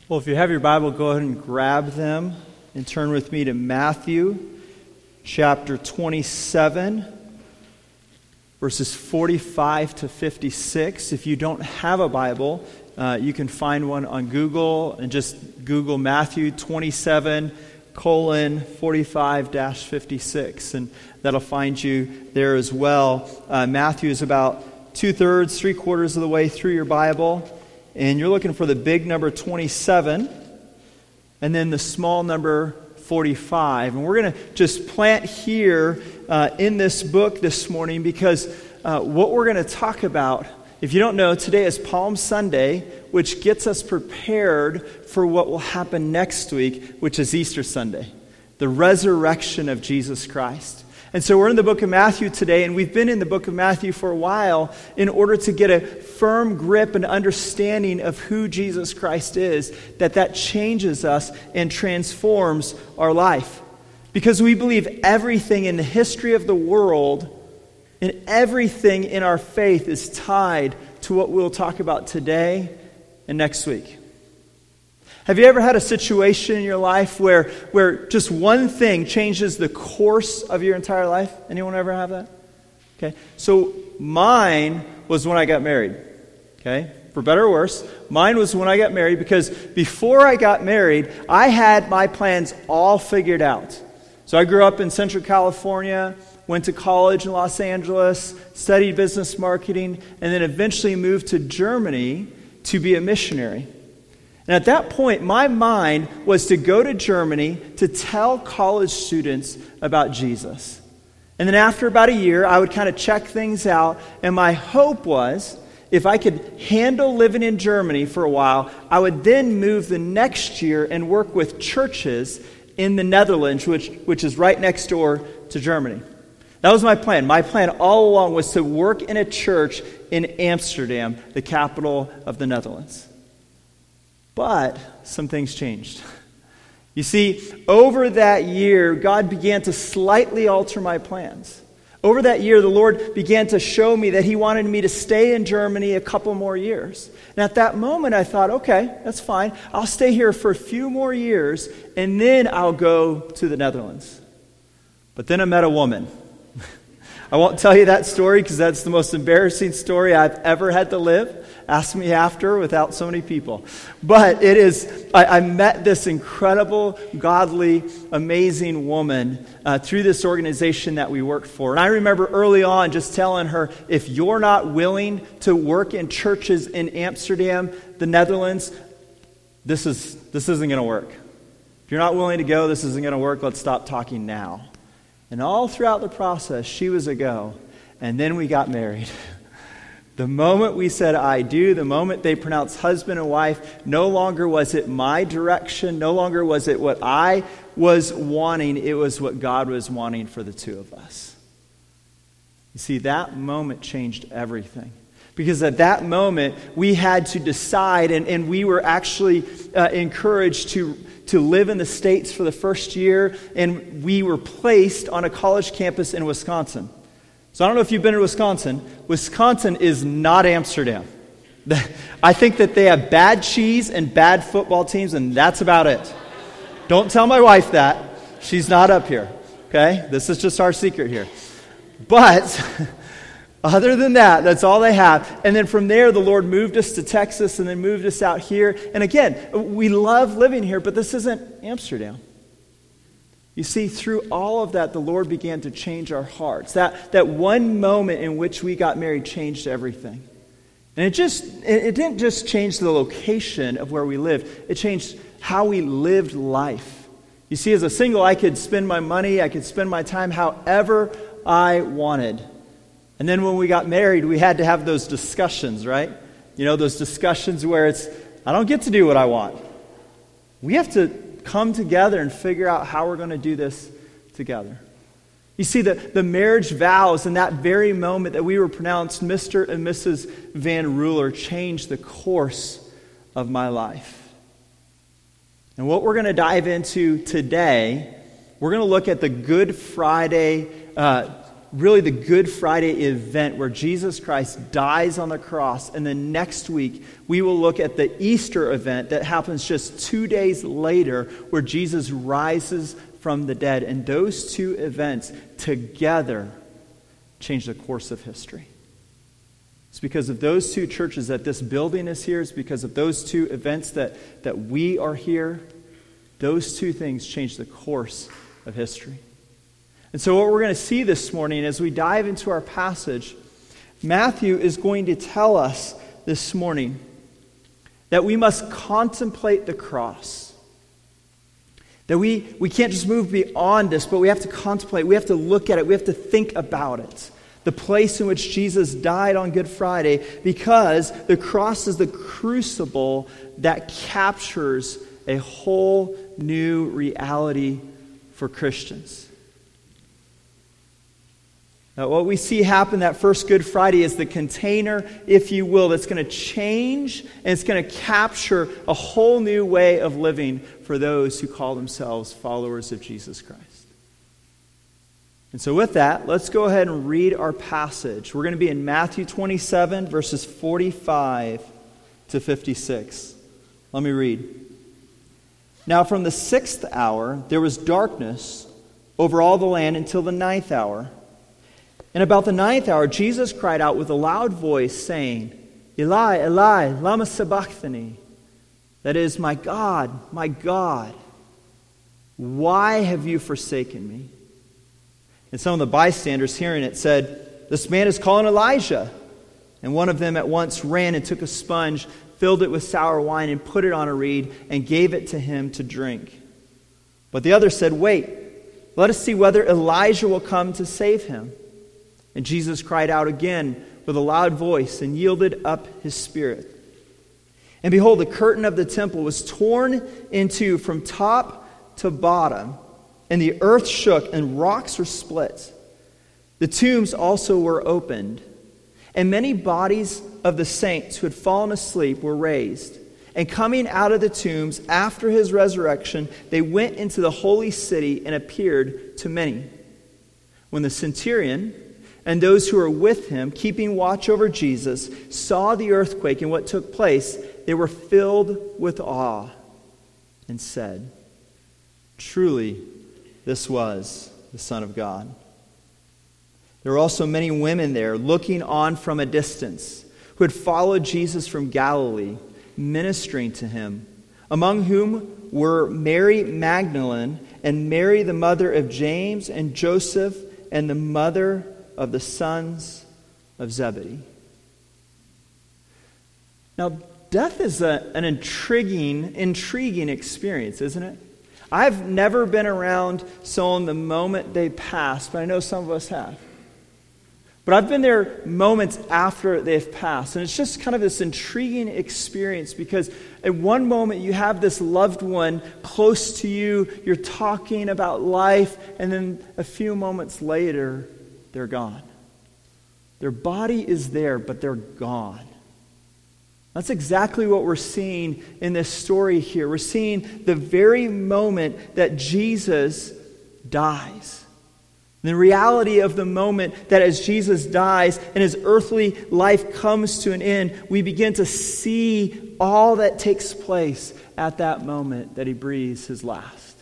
Well, if you have your Bible, go ahead and grab them and turn with me to Matthew chapter 27, verses 45 to 56. If you don't have a Bible, you can find one on Google and just Google Matthew 27:45-56, and that'll find you there as well. Matthew is about 2/3, 3/4 of the way through your Bible. And you're looking for the big number 27, and then the small number 45. And we're going to just plant here in this book this morning because what we're going to talk about, if you don't know, today is Palm Sunday, which gets us prepared for what will happen next week, which is Easter Sunday, the resurrection of Jesus Christ. And so we're in the book of Matthew today, and we've been in the book of Matthew for a while in order to get a firm grip and understanding of who Jesus Christ is, that changes us and transforms our life. Because we believe everything in the history of the world and everything in our faith is tied to what we'll talk about today and next week. Have you ever had a situation in your life where just one thing changes the course of your entire life? Anyone ever have that? Okay. So mine was when I got married. Okay. For better or worse, mine was when I got married because before I got married, I had my plans all figured out. So I grew up in Central California, went to college in Los Angeles, studied business marketing, and then eventually moved to Germany to be a missionary. And at that point, my mind was to go to Germany to tell college students about Jesus. And then after about a year, I would kind of check things out. And my hope was, if I could handle living in Germany for a while, I would then move the next year and work with churches in the Netherlands, which is right next door to Germany. That was my plan. My plan all along was to work in a church in Amsterdam, the capital of the Netherlands. But some things changed. You see, over that year, God began to slightly alter my plans. Over that year, the Lord began to show me that He wanted me to stay in Germany a couple more years. And at that moment, I thought, okay, that's fine. I'll stay here for a few more years, and then I'll go to the Netherlands. But then I met a woman. I won't tell you that story because that's the most embarrassing story I've ever had to live. Ask me after without so many people. But it is, I met this incredible, godly, amazing woman through this organization that we worked for. And I remember early on just telling her, if you're not willing to work in churches in Amsterdam, the Netherlands, this isn't going to work. If you're not willing to go, this isn't going to work. Let's stop talking now. And all throughout the process, she was a go. And then we got married. The moment we said I do, the moment they pronounced husband and wife, no longer was it my direction, no longer was it what I was wanting, it was what God was wanting for the two of us. You see, that moment changed everything. Because at that moment, we had to decide, and we were actually encouraged to live in the States for the first year, and we were placed on a college campus in Wisconsin. So I don't know if you've been to Wisconsin. Wisconsin is not Amsterdam. I think that they have bad cheese and bad football teams, and that's about it. Don't tell my wife that. She's not up here. Okay? This is just our secret here. But other than that, that's all they have. And then from there, the Lord moved us to Texas and then moved us out here. And again, we love living here, but this isn't Amsterdam. You see, through all of that, the Lord began to change our hearts. That one moment in which we got married changed everything. And it didn't just change the location of where we lived. It changed how we lived life. You see, as a single, I could spend my money, I could spend my time however I wanted. And then when we got married, we had to have those discussions, right? You know, those discussions where it's, I don't get to do what I want. We have to come together and figure out how we're going to do this together. You see, the marriage vows in that very moment that we were pronounced Mr. and Mrs. Van Ruler changed the course of my life. And what we're going to dive into today, we're going to look at the Good Friday really the Good Friday event where Jesus Christ dies on the cross. And then next week, we will look at the Easter event that happens just 2 days later where Jesus rises from the dead. And those two events together change the course of history. It's because of those two churches that this building is here. It's because of those two events that we are here. Those two things change the course of history. And so what we're going to see this morning as we dive into our passage, Matthew is going to tell us this morning that we must contemplate the cross. That we can't just move beyond this, but we have to contemplate, we have to look at it, we have to think about it. The place in which Jesus died on Good Friday, because the cross is the crucible that captures a whole new reality for Christians. Now, what we see happen that first Good Friday is the container, if you will, that's going to change and it's going to capture a whole new way of living for those who call themselves followers of Jesus Christ. And so with that, let's go ahead and read our passage. We're going to be in Matthew 27, verses 45 to 56. Let me read. Now from the 6th hour, there was darkness over all the land until the 9th hour. And about the 9th hour, Jesus cried out with a loud voice, saying, Eli, Eli, lama sabachthani. That is, my God, why have you forsaken me? And some of the bystanders hearing it said, This man is calling Elijah. And one of them at once ran and took a sponge, filled it with sour wine, and put it on a reed, and gave it to him to drink. But the other said, Wait, let us see whether Elijah will come to save him. And Jesus cried out again with a loud voice and yielded up his spirit. And behold, the curtain of the temple was torn in two from top to bottom, and the earth shook and rocks were split. The tombs also were opened, and many bodies of the saints who had fallen asleep were raised. And coming out of the tombs after his resurrection, they went into the holy city and appeared to many. When the centurion and those who were with him, keeping watch over Jesus, saw the earthquake and what took place, they were filled with awe and said, Truly, this was the Son of God. There were also many women there looking on from a distance who had followed Jesus from Galilee, ministering to him, among whom were Mary Magdalene and Mary the mother of James and Joseph and the mother of the sons of Zebedee. Now, death is an intriguing experience, isn't it? I've never been around someone the moment they passed, but I know some of us have. But I've been there moments after they've passed, and it's just kind of this intriguing experience because at one moment you have this loved one close to you, you're talking about life, and then a few moments later, they're gone. Their body is there, but they're gone. That's exactly what we're seeing in this story here. We're seeing the very moment that Jesus dies. The reality of the moment that as Jesus dies and his earthly life comes to an end, we begin to see all that takes place at that moment that he breathes his last.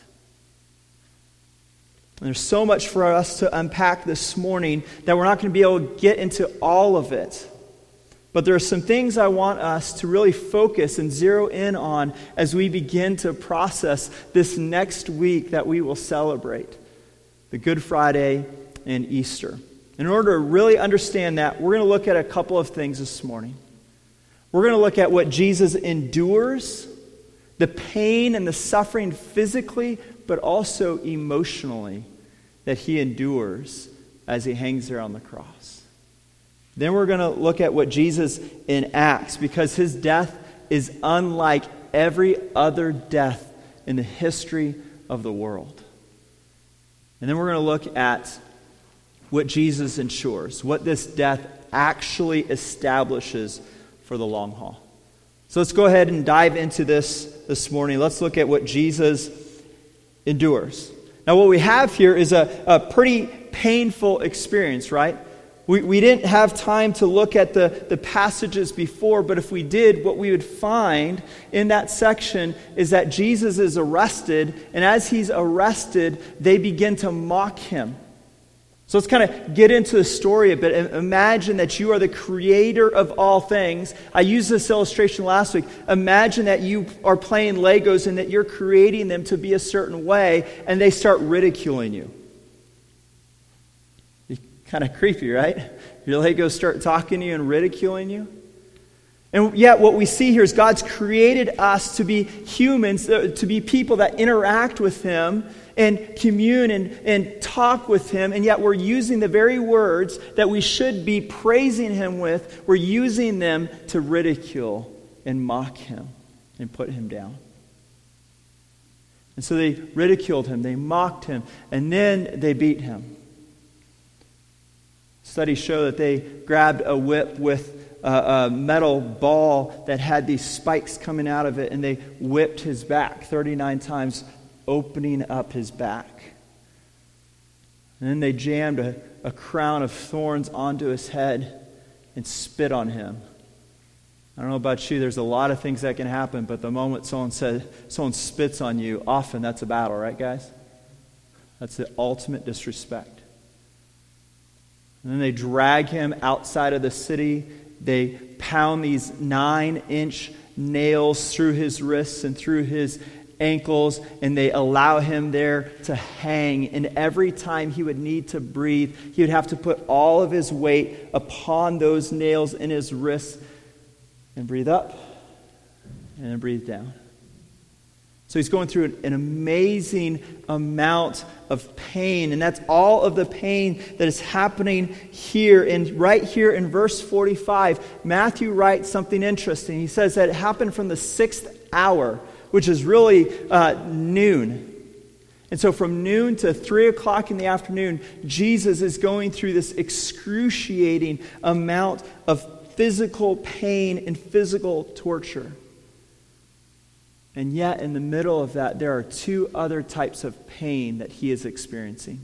And there's so much for us to unpack this morning that we're not going to be able to get into all of it. But there are some things I want us to really focus and zero in on as we begin to process this next week that we will celebrate, the Good Friday and Easter. In order to really understand that, we're going to look at a couple of things this morning. We're going to look at what Jesus endures, the pain and the suffering physically, but also emotionally that he endures as he hangs there on the cross. Then we're going to look at what Jesus enacts, because his death is unlike every other death in the history of the world. And then we're going to look at what Jesus ensures, what this death actually establishes for the long haul. So let's go ahead and dive into this morning. Let's look at what Jesus endures. Now what we have here is a pretty painful experience, right? We didn't have time to look at the passages before, but if we did, what we would find in that section is that Jesus is arrested, and as he's arrested, they begin to mock him. So let's kind of get into the story a bit. Imagine that you are the creator of all things. I used this illustration last week. Imagine that you are playing Legos and that you're creating them to be a certain way, and they start ridiculing you. Kind of creepy, right? Your Legos start talking to you and ridiculing you. And yet what we see here is God's created us to be humans, to be people that interact with him and commune and talk with him, and yet we're using the very words that we should be praising him with, we're using them to ridicule and mock him and put him down. And so they ridiculed him, they mocked him, and then they beat him. Studies show that they grabbed a whip with a metal ball that had these spikes coming out of it, and they whipped his back 39 times, opening up his back. And then they jammed a crown of thorns onto his head and spit on him. I don't know about you, there's a lot of things that can happen, but the moment someone spits on you, often that's a battle, right, guys? That's the ultimate disrespect. And then they drag him outside of the city. They pound these 9-inch nails through his wrists and through his ankles, and they allow him there to hang. And every time he would need to breathe, he would have to put all of his weight upon those nails in his wrists and breathe up and then breathe down. So he's going through an amazing amount of pain, and that's all of the pain that is happening here. And right here in verse 45, Matthew writes something interesting. He says that it happened from the 6th hour, which is really noon. And so from noon to 3 o'clock in the afternoon, Jesus is going through this excruciating amount of physical pain and physical torture. And yet, in the middle of that, there are two other types of pain that he is experiencing.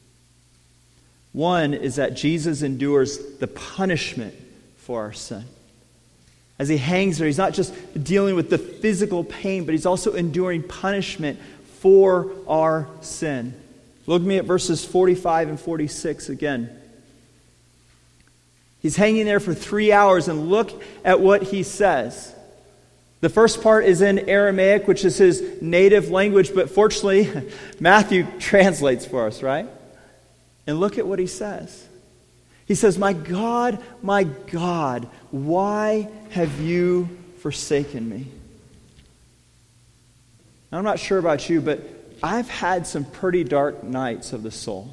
One is that Jesus endures the punishment for our sin. As he hangs there, he's not just dealing with the physical pain, but he's also enduring punishment for our sin. Look at me at verses 45 and 46 again. He's hanging there for 3 hours, and look at what he says. The first part is in Aramaic, which is his native language, but fortunately, Matthew translates for us, right? And look at what he says. He says, my God, why have you forsaken me?" Now, I'm not sure about you, but I've had some pretty dark nights of the soul.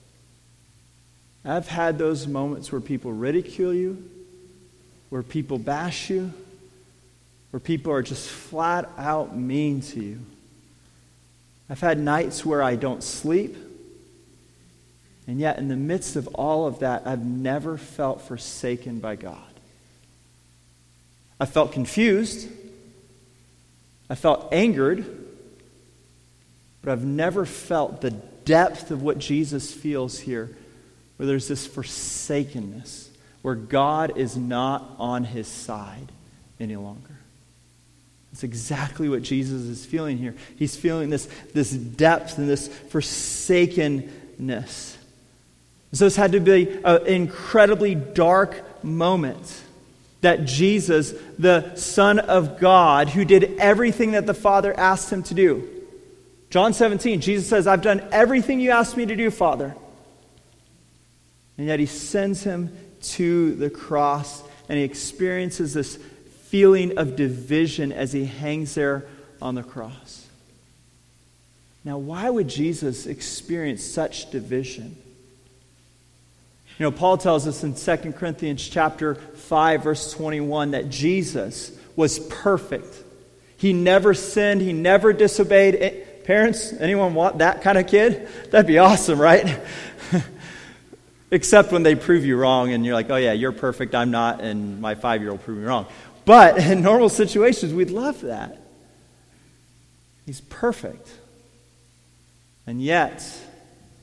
I've had those moments where people ridicule you, where people bash you, where people are just flat out mean to you. I've had nights where I don't sleep, and yet in the midst of all of that, I've never felt forsaken by God. I felt confused. I felt angered, but I've never felt the depth of what Jesus feels here, where there's this forsakenness, where God is not on his side any longer. That's exactly what Jesus is feeling here. He's feeling this depth and this forsakenness. So this had to be an incredibly dark moment that Jesus, the Son of God, who did everything that the Father asked him to do. John 17, Jesus says, "I've done everything you asked me to do, Father." And yet he sends him to the cross, and he experiences this feeling of division as he hangs there on the cross. Now, why would Jesus experience such division? You know, Paul tells us in 2 Corinthians chapter 5, verse 21, that Jesus was perfect. He never sinned. He never disobeyed. Parents, anyone want that kind of kid? That'd be awesome, right? Except when they prove you wrong and you're like, oh yeah, you're perfect, I'm not, and my 5-year-old proved me wrong. But in normal situations, we'd love that. He's perfect. And yet,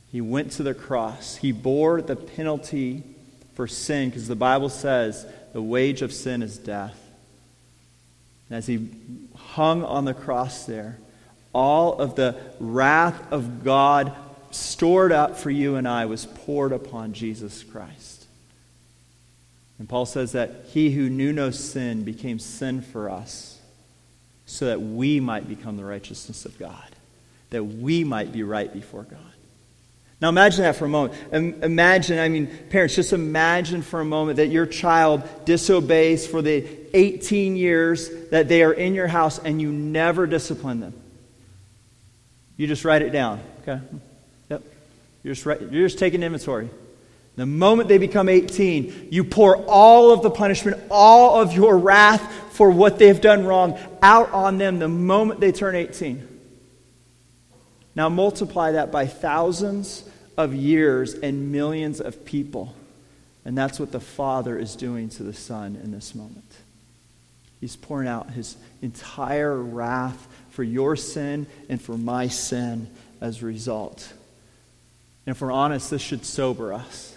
He went to the cross. He bore the penalty for sin, because the Bible says the wage of sin is death. And as he hung on the cross there, all of the wrath of God stored up for you and I was poured upon Jesus Christ. And Paul says that he who knew no sin became sin for us, so that we might become the righteousness of God, that we might be right before God. Now imagine that for a moment. Parents, just imagine for a moment that your child disobeys for the 18 years that they are in your house and you never discipline them. You just write it down, okay? Yep. You're just taking inventory. The moment they become 18, you pour all of the punishment, all of your wrath for what they've done wrong out on them the moment they turn 18. Now multiply that by thousands of years and millions of people. And that's what the Father is doing to the Son in this moment. He's pouring out his entire wrath for your sin and for my sin as a result. And if we're honest, this should sober us.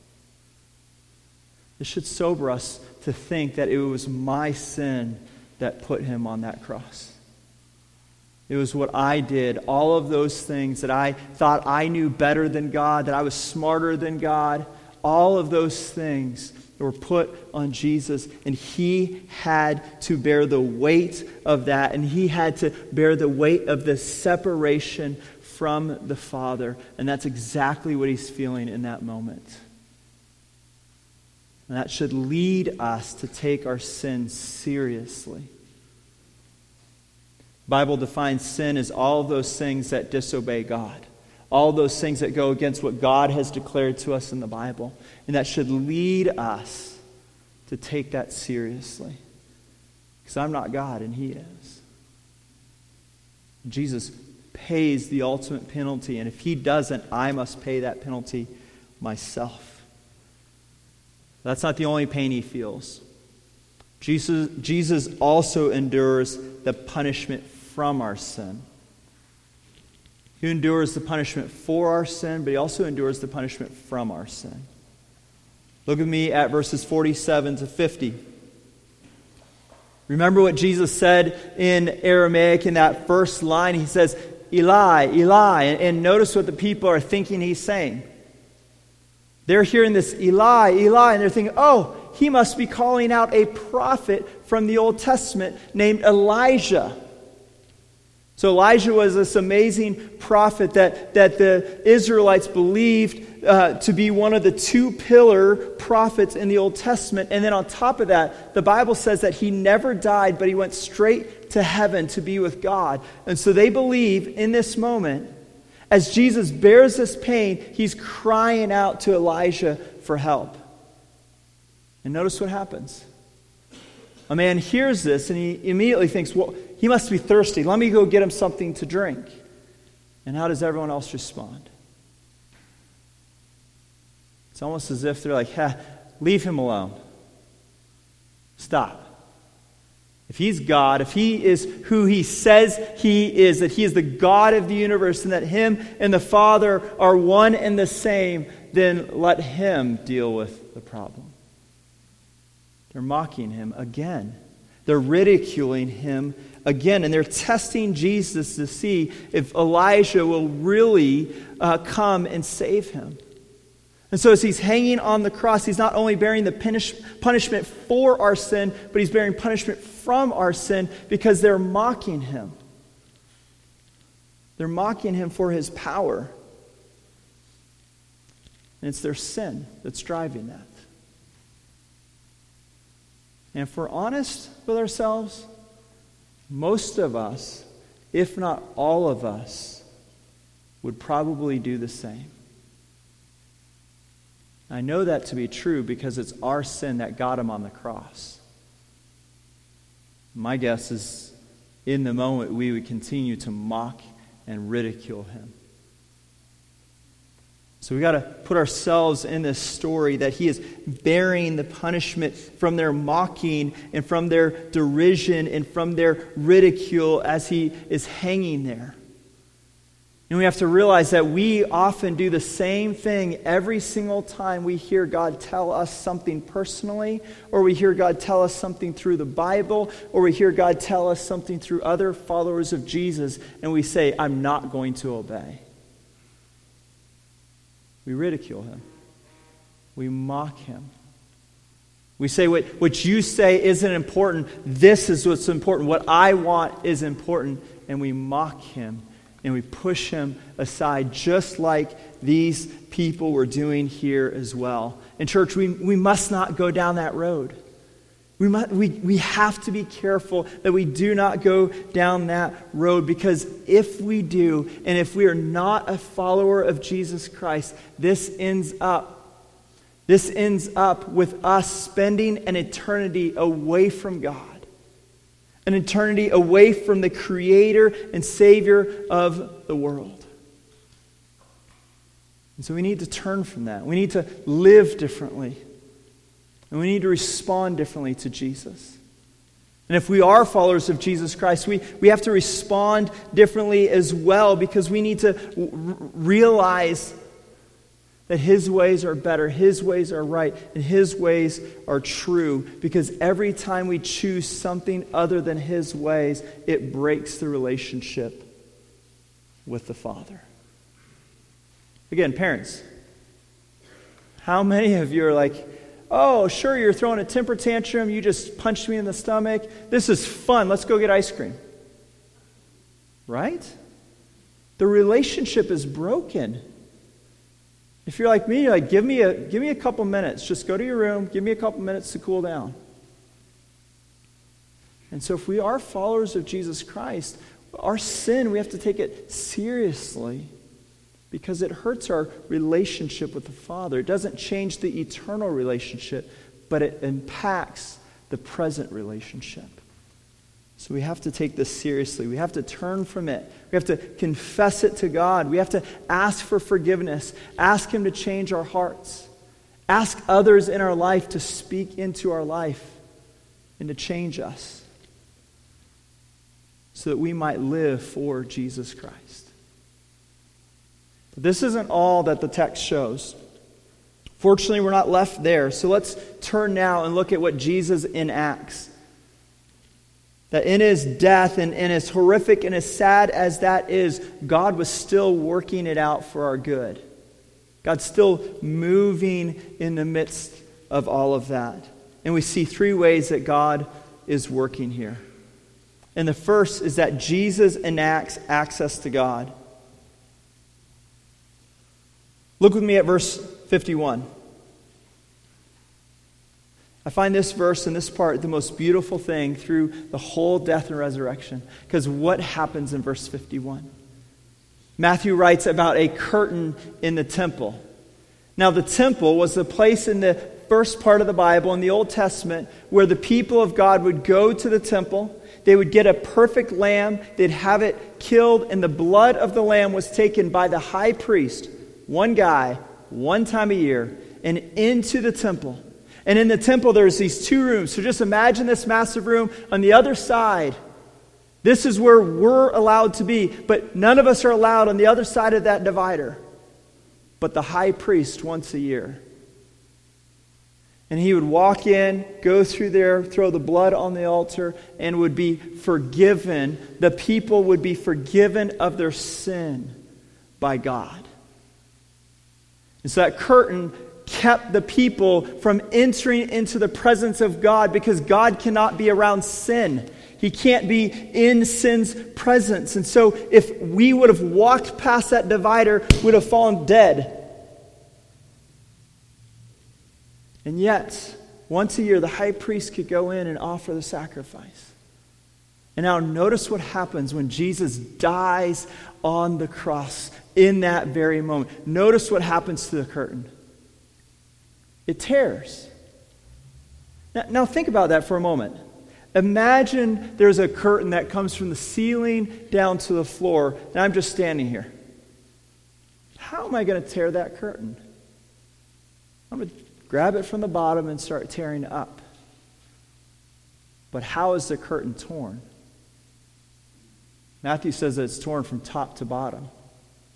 This should sober us to think that it was my sin that put him on that cross. It was what I did, all of those things that I thought I knew better than God, that I was smarter than God. All of those things were put on Jesus, and he had to bear the weight of that, and he had to bear the weight of the separation from the Father. And that's exactly what he's feeling in that moment. And that should lead us to take our sin seriously. The Bible defines sin as all of those things that disobey God. All those things that go against what God has declared to us in the Bible. And that should lead us to take that seriously. Because I'm not God and he is. Jesus pays the ultimate penalty. And if he doesn't, I must pay that penalty myself. That's not the only pain he feels. Jesus also endures the punishment from our sin. He endures the punishment for our sin, but he also endures the punishment from our sin. Look at me at verses 47 to 50. Remember what Jesus said in Aramaic in that first line? He says, Eli, Eli. And notice what the people are thinking he's saying. They're hearing this Eli, Eli, and they're thinking, oh, he must be calling out a prophet from the Old Testament named Elijah. So Elijah was this amazing prophet that the Israelites believed to be one of the two pillar prophets in the Old Testament. And then on top of that, the Bible says that he never died, but he went straight to heaven to be with God. And so they believe in this moment, as Jesus bears this pain, he's crying out to Elijah for help. And notice what happens. A man hears this and he immediately thinks, well, he must be thirsty. Let me go get him something to drink. And how does everyone else respond? It's almost as if they're like, leave him alone. Stop. If he's God, if he is who he says he is, that he is the God of the universe and that him and the Father are one and the same, then let him deal with the problem. They're mocking him again. They're ridiculing him again. And they're testing Jesus to see if Elijah will really come and save him. And so as he's hanging on the cross, he's not only bearing the punishment for our sin, but he's bearing punishment from our sin because they're mocking him. They're mocking him for his power. And it's their sin that's driving that. And if we're honest with ourselves, most of us, if not all of us, would probably do the same. I know that to be true because it's our sin that got him on the cross. My guess is in the moment we would continue to mock and ridicule him. So we got to put ourselves in this story that he is bearing the punishment from their mocking and from their derision and from their ridicule as he is hanging there. And we have to realize that we often do the same thing every single time we hear God tell us something personally, or we hear God tell us something through the Bible, or we hear God tell us something through other followers of Jesus, and we say, I'm not going to obey. We ridicule him. We mock him. We say, what you say isn't important. This is what's important. What I want is important. And we mock him. And we push him aside, just like these people were doing here as well. And church, we must not go down that road. We have to be careful that we do not go down that road, because if we do, and if we are not a follower of Jesus Christ, this ends up with us spending an eternity away from God. An eternity away from the Creator and Savior of the world. And so we need to turn from that. We need to live differently. And we need to respond differently to Jesus. And if we are followers of Jesus Christ, we have to respond differently as well, because we need to realize that his ways are better, his ways are right, and his ways are true. Because every time we choose something other than his ways, it breaks the relationship with the Father. Again, parents, how many of you are like, oh, sure, you're throwing a temper tantrum, you just punched me in the stomach, this is fun, let's go get ice cream. Right? The relationship is broken. If you're like me, you're like, give me a couple minutes. Just go to your room. Give me a couple minutes to cool down. And so if we are followers of Jesus Christ, our sin, we have to take it seriously, because it hurts our relationship with the Father. It doesn't change the eternal relationship, but it impacts the present relationship. So we have to take this seriously. We have to turn from it. We have to confess it to God. We have to ask for forgiveness. Ask him to change our hearts. Ask others in our life to speak into our life and to change us, so that we might live for Jesus Christ. But this isn't all that the text shows. Fortunately, we're not left there. So let's turn now and look at what Jesus enacts. That in his death, and as horrific and as sad as that is, God was still working it out for our good. God's still moving in the midst of all of that. And we see three ways that God is working here. And the first is that Jesus enacts access to God. Look with me at verse 51. I find this verse and this part the most beautiful thing through the whole death and resurrection. Because what happens in verse 51? Matthew writes about a curtain in the temple. Now the temple was the place in the first part of the Bible, in the Old Testament, where the people of God would go to the temple. They would get a perfect lamb. They'd have it killed, and the blood of the lamb was taken by the high priest, one guy, one time a year, and into the temple. And in the temple, there's these two rooms. So just imagine this massive room. On the other side, this is where we're allowed to be. But none of us are allowed on the other side of that divider. But the high priest once a year. And he would walk in, go through there, throw the blood on the altar, and would be forgiven. The people would be forgiven of their sin by God. And so that curtain kept the people from entering into the presence of God, because God cannot be around sin. He can't be in sin's presence. And so if we would have walked past that divider, we would have fallen dead. And yet, once a year, the high priest could go in and offer the sacrifice. And now notice what happens when Jesus dies on the cross in that very moment. Notice what happens to the curtain. It tears. Now think about that for a moment. Imagine there's a curtain that comes from the ceiling down to the floor, and I'm just standing here. How am I going to tear that curtain? I'm going to grab it from the bottom and start tearing up. But how is the curtain torn? Matthew says that it's torn from top to bottom.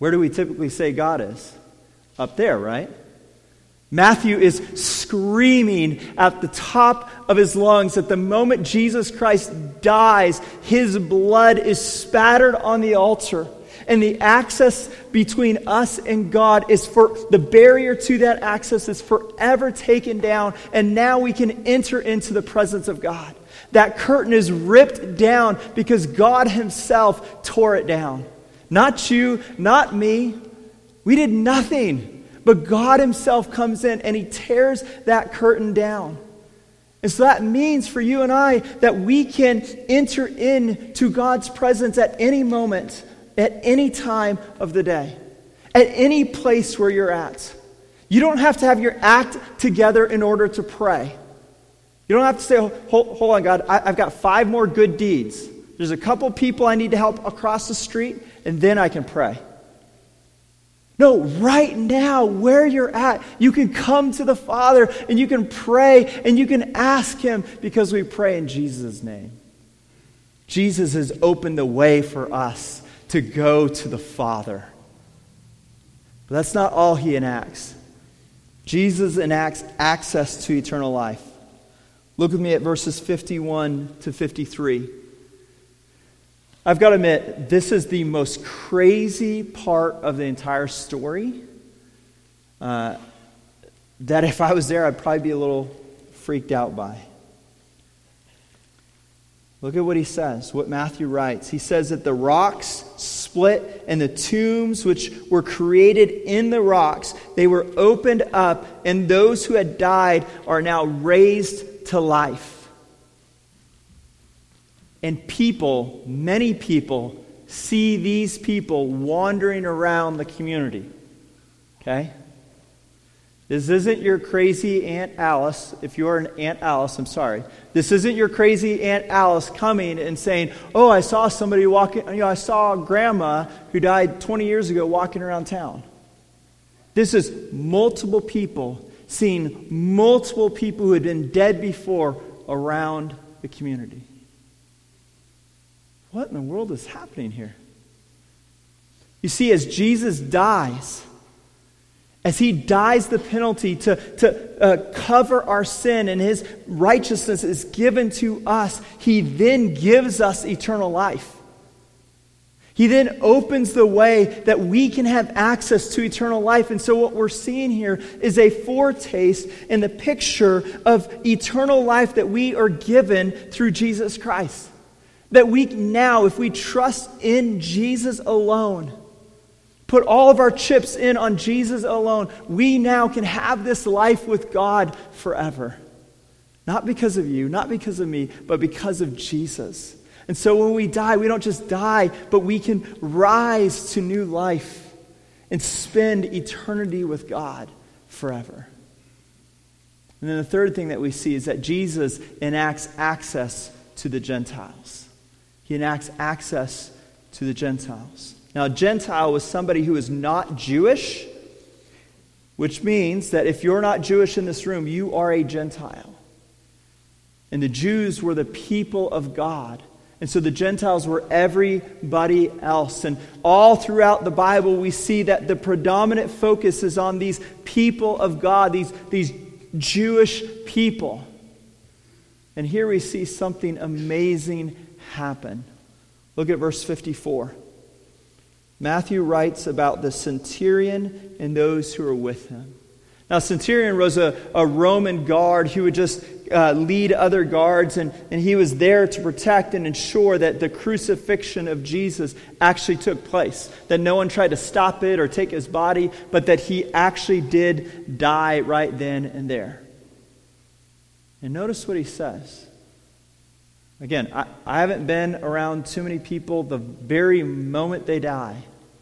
Where do we typically say God is? Up there, right? Matthew is screaming at the top of his lungs that the moment Jesus Christ dies, his blood is spattered on the altar. And the access between us and God is the barrier to that access is forever taken down. And now we can enter into the presence of God. That curtain is ripped down because God himself tore it down. Not you, not me. We did nothing. But God himself comes in and he tears that curtain down. And so that means for you and I that we can enter into God's presence at any moment, at any time of the day, at any place where you're at. You don't have to have your act together in order to pray. You don't have to say, hold on, God, I've got 5 more good deeds. There's a couple people I need to help across the street, and then I can pray. No, right now, where you're at, you can come to the Father and you can pray and you can ask him because we pray in Jesus' name. Jesus has opened the way for us to go to the Father. But that's not all he enacts. Jesus enacts access to eternal life. Look with me at verses 51 to 53. I've got to admit, this is the most crazy part of the entire story. That if I was there, I'd probably be a little freaked out by. Look at what he says, what Matthew writes. He says that the rocks split and the tombs which were created in the rocks, they were opened up, and those who had died are now raised to life. And people, many people, see these people wandering around the community. Okay? This isn't your crazy Aunt Alice. If you're an Aunt Alice, I'm sorry. This isn't your crazy Aunt Alice coming and saying, oh, I saw somebody walking, I saw Grandma who died 20 years ago walking around town. This is multiple people seeing multiple people who had been dead before around the community. What in the world is happening here? You see, as Jesus dies, as he dies the penalty to cover our sin and his righteousness is given to us, he then gives us eternal life. He then opens the way that we can have access to eternal life. And so what we're seeing here is a foretaste and the picture of eternal life that we are given through Jesus Christ. That we now, if we trust in Jesus alone, put all of our chips in on Jesus alone, we now can have this life with God forever. Not because of you, not because of me, but because of Jesus. And so when we die, we don't just die, but we can rise to new life and spend eternity with God forever. And then the third thing that we see is that Jesus enacts access to the Gentiles. He enacts access to the Gentiles. Now, a Gentile was somebody who is not Jewish, which means that if you're not Jewish in this room, you are a Gentile. And the Jews were the people of God. And so the Gentiles were everybody else. And all throughout the Bible, we see that the predominant focus is on these people of God, these Jewish people. And here we see something amazing happen. Look at verse 54. Matthew writes about the centurion and those who are with him. Now, centurion was a Roman guard who would just lead other guards, and he was there to protect and ensure that the crucifixion of Jesus actually took place. That no one tried to stop it or take his body, but that he actually did die right then and there. And notice what he says. Again, I haven't been around too many people the very moment they die.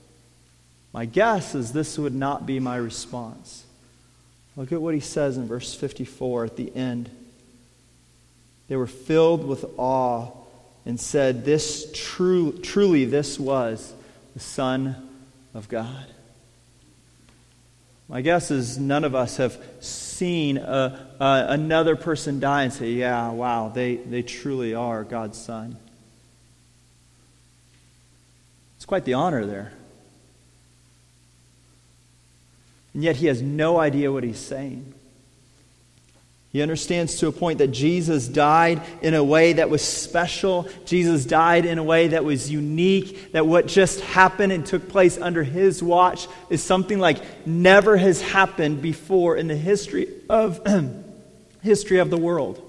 My guess is this would not be my response. Look at what he says in verse 54 at the end. They were filled with awe and said, truly this was the Son of God. My guess is none of us have seen another person die and say, yeah, wow, they truly are God's Son. It's quite the honor there. And yet he has no idea what he's saying. He understands to a point that Jesus died in a way that was special. Jesus died in a way that was unique, that what just happened and took place under his watch is something like never has happened before in the history of the world.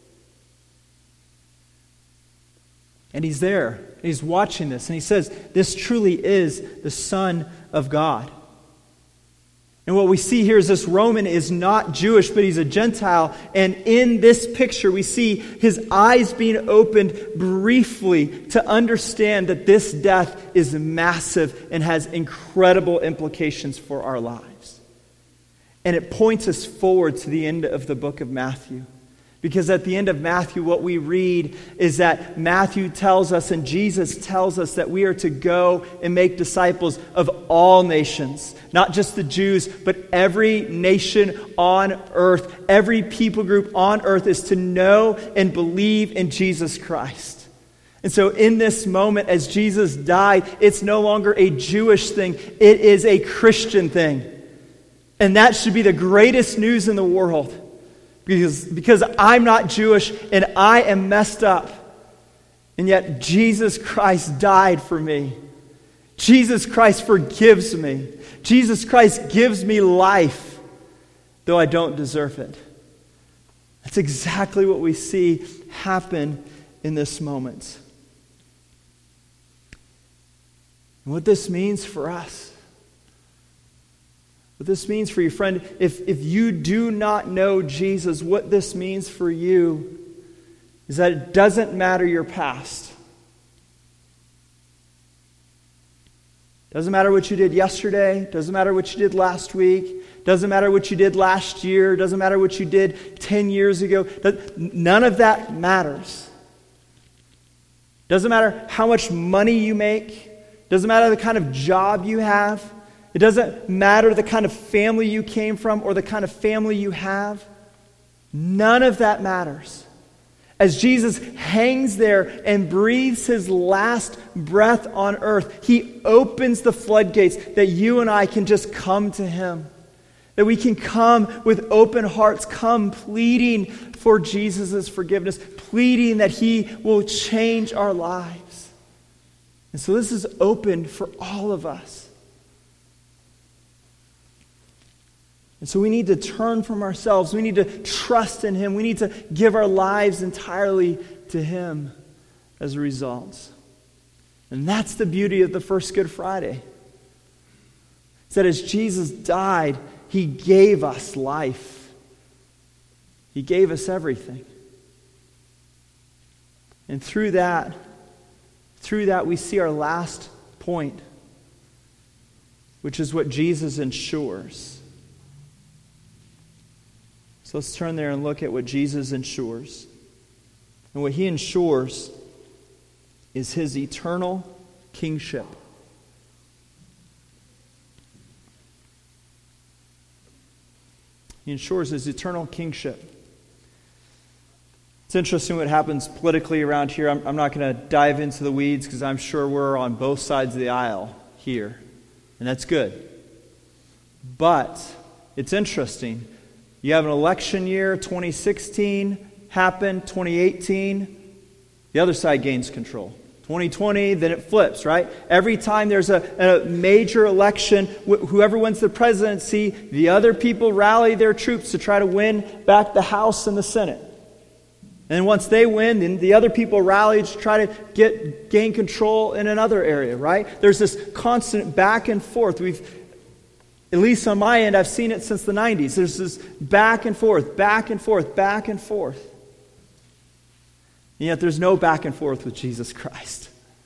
And he's there, and he's watching this, and he says, this truly is the Son of God. And what we see here is this Roman is not Jewish, but he's a Gentile. And in this picture, we see his eyes being opened briefly to understand that this death is massive and has incredible implications for our lives. And it points us forward to the end of the book of Matthew. Because at the end of Matthew, what we read is that Matthew tells us and Jesus tells us that we are to go and make disciples of all nations. Not just the Jews, but every nation on earth. Every people group on earth is to know and believe in Jesus Christ. And so in this moment, as Jesus died, it's no longer a Jewish thing. It is a Christian thing. And that should be the greatest news in the world. Because I'm not Jewish and I am messed up. And yet Jesus Christ died for me. Jesus Christ forgives me. Jesus Christ gives me life, though I don't deserve it. That's exactly what we see happen in this moment. And what this means for us. What this means for you, friend, if you do not know Jesus, what this means for you is that it doesn't matter your past. Doesn't matter what you did yesterday. Doesn't matter what you did last week. Doesn't matter what you did last year. Doesn't matter what you did 10 years ago. None of that matters. Doesn't matter how much money you make. Doesn't matter the kind of job you have. It doesn't matter the kind of family you came from or the kind of family you have. None of that matters. As Jesus hangs there and breathes his last breath on earth, he opens the floodgates that you and I can just come to him. That we can come with open hearts, come pleading for Jesus' forgiveness, pleading that he will change our lives. And so this is open for all of us. And so we need to turn from ourselves. We need to trust in him. We need to give our lives entirely to him as a result. And that's the beauty of the first Good Friday. It's that as Jesus died, he gave us life. He gave us everything. And through that we see our last point, which is what Jesus ensures. So let's turn there and look at what Jesus ensures. And what he ensures is his eternal kingship. He ensures his eternal kingship. It's interesting what happens politically around here. I'm not going to dive into the weeds because I'm sure we're on both sides of the aisle here. And that's good. But it's interesting. You have an election year, 2016 happened, 2018, the other side gains control. 2020, then it flips, right? Every time there's a major election, whoever wins the presidency, the other people rally their troops to try to win back the House and the Senate. And once they win, then the other people rally to try to gain control in another area, right? There's this constant back and forth. At least on my end, I've seen it since the 90s. There's this back and forth, back and forth, back and forth. And yet there's no back and forth with Jesus Christ.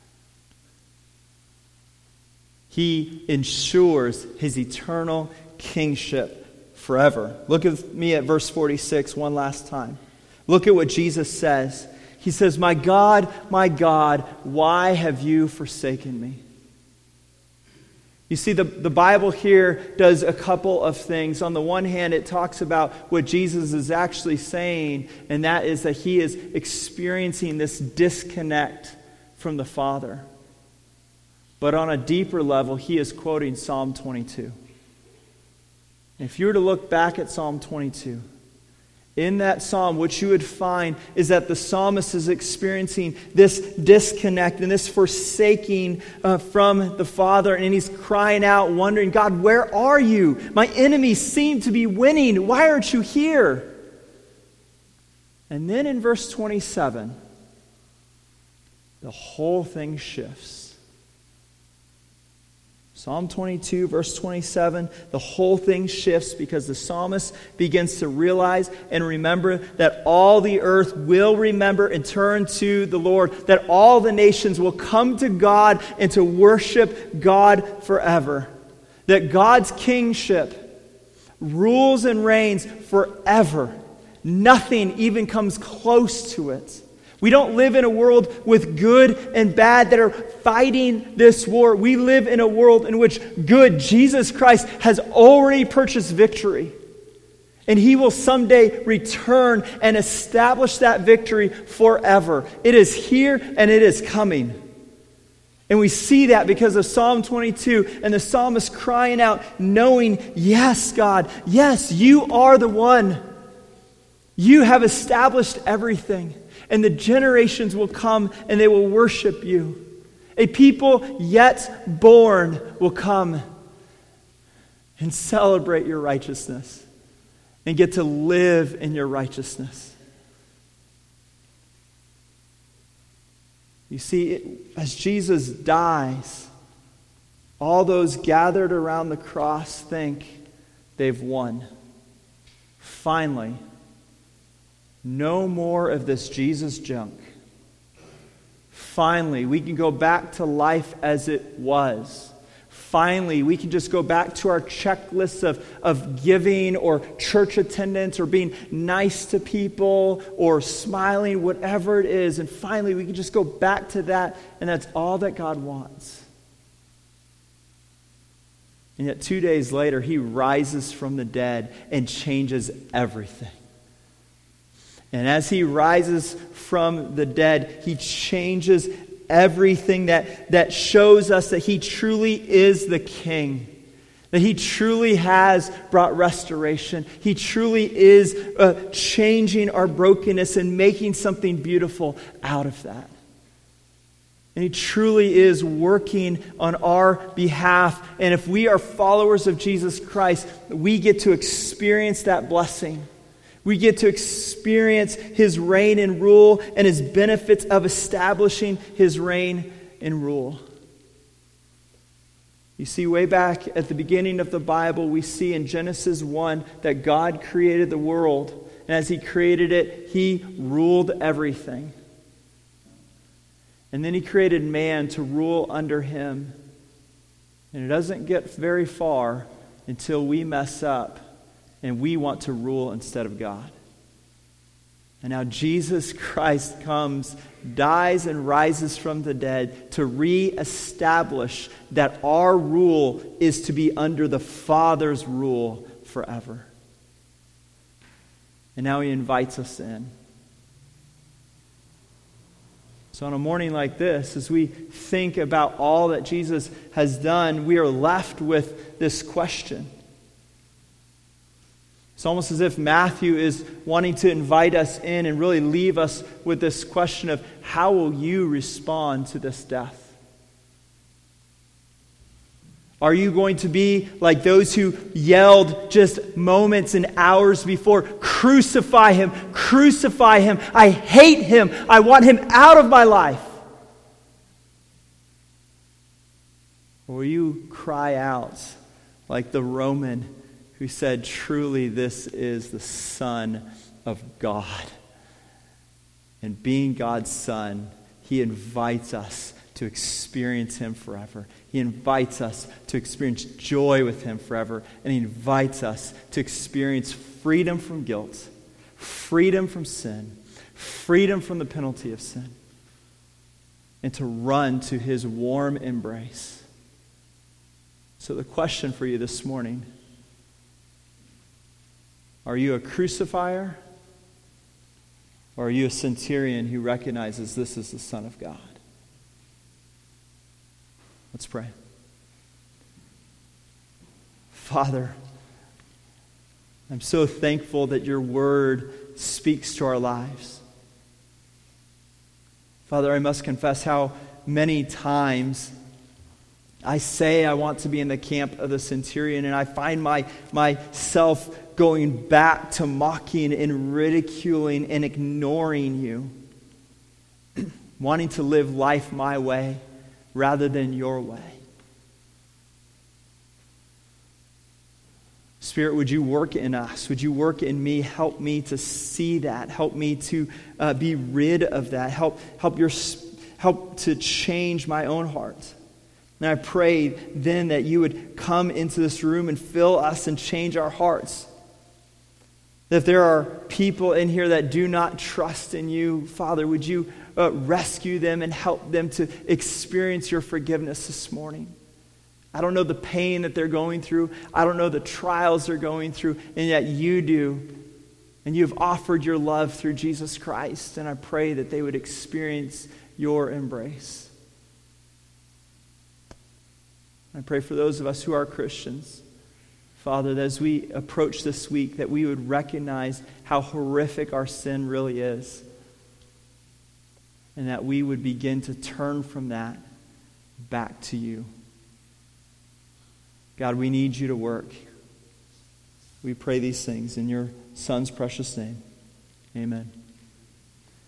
He ensures his eternal kingship forever. Look at me at verse 46 one last time. Look at what Jesus says. He says, my God, why have you forsaken me? You see, the Bible here does a couple of things. On the one hand, it talks about what Jesus is actually saying, and that is that he is experiencing this disconnect from the Father. But on a deeper level, he is quoting Psalm 22. If you were to look back at Psalm 22, in that psalm, what you would find is that the psalmist is experiencing this disconnect and this forsaking from the Father. And he's crying out, wondering, God, where are you? My enemies seem to be winning. Why aren't you here? And then in verse 27, the whole thing shifts. Psalm 22, verse 27, the whole thing shifts because the psalmist begins to realize and remember that all the earth will remember and turn to the Lord, that all the nations will come to God and to worship God forever, that God's kingship rules and reigns forever. Nothing even comes close to it. We don't live in a world with good and bad that are fighting this war. We live in a world in which good, Jesus Christ, has already purchased victory. And he will someday return and establish that victory forever. It is here and it is coming. And we see that because of Psalm 22 and the psalmist crying out, knowing, yes, God, yes, you are the one. You have established everything. And the generations will come and they will worship you. A people yet born will come and celebrate your righteousness and get to live in your righteousness. You see, as Jesus dies, all those gathered around the cross think they've won. Finally, no more of this Jesus junk. Finally, we can go back to life as it was. Finally, we can just go back to our checklists of giving or church attendance or being nice to people or smiling, whatever it is. And finally, we can just go back to that, and that's all that God wants. And yet 2 days later, he rises from the dead and changes everything. And as he rises from the dead, he changes everything that shows us that he truly is the King. That he truly has brought restoration. He truly is changing our brokenness and making something beautiful out of that. And he truly is working on our behalf. And if we are followers of Jesus Christ, we get to experience that blessing. We get to experience his reign and rule and his benefits of establishing his reign and rule. You see, way back at the beginning of the Bible, we see in Genesis 1 that God created the world. And as he created it, he ruled everything. And then he created man to rule under him. And it doesn't get very far until we mess up and we want to rule instead of God. And now Jesus Christ comes, dies, and rises from the dead to reestablish that our rule is to be under the Father's rule forever. And now he invites us in. So on a morning like this, as we think about all that Jesus has done, we are left with this question. It's almost as if Matthew is wanting to invite us in and really leave us with this question of how will you respond to this death? Are you going to be like those who yelled just moments and hours before, crucify him, I hate him, I want him out of my life? Or will you cry out like the Roman who said, truly this is the Son of God? And being God's Son, he invites us to experience him forever. He invites us to experience joy with him forever. And he invites us to experience freedom from guilt, freedom from sin, freedom from the penalty of sin, and to run to his warm embrace. So the question for you this morning: are you a crucifier, or are you a centurion who recognizes this is the Son of God? Let's pray. Father, I'm so thankful that your word speaks to our lives. Father, I must confess how many times I say I want to be in the camp of the centurion, and I find myself going back to mocking and ridiculing and ignoring you, wanting to live life my way rather than your way. Spirit, would you work in us? Would you work in me? Help me to see that. Help me to be rid of that. Help to change my own heart. And I pray then that you would come into this room and fill us and change our hearts. That if there are people in here that do not trust in you, Father, would you rescue them and help them to experience your forgiveness this morning? I don't know the pain that they're going through. I don't know the trials they're going through, and yet you do. And you've offered your love through Jesus Christ, and I pray that they would experience your embrace. I pray for those of us who are Christians, Father, that as we approach this week, that we would recognize how horrific our sin really is, and that we would begin to turn from that back to you. God, we need you to work. We pray these things in your Son's precious name. Amen.